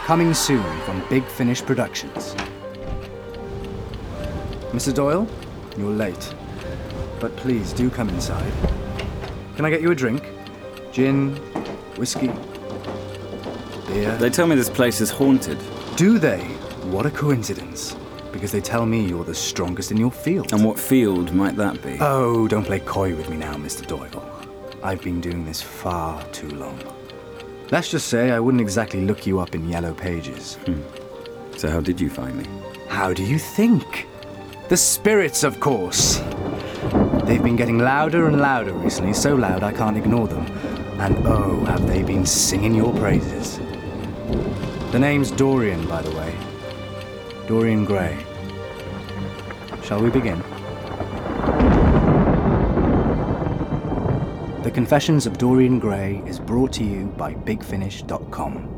Coming soon from Big Finish Productions. Mr. Doyle, you're late. But please do come inside. Can I get you a drink? Gin, whiskey, beer? They tell me this place is haunted. Do they? What a coincidence. Because they tell me you're the strongest in your field. And what field might that be? Oh, don't play coy with me now, Mr. Doyle. I've been doing this far too long. Let's just say I wouldn't exactly look you up in yellow pages. So how did you find me? How do you think? The spirits, of course. They've been getting louder and louder recently, so loud I can't ignore them. And oh, have they been singing your praises. The name's Dorian, by the way. Dorian Gray. Shall we begin? The Confessions of Dorian Gray is brought to you by BigFinish.com.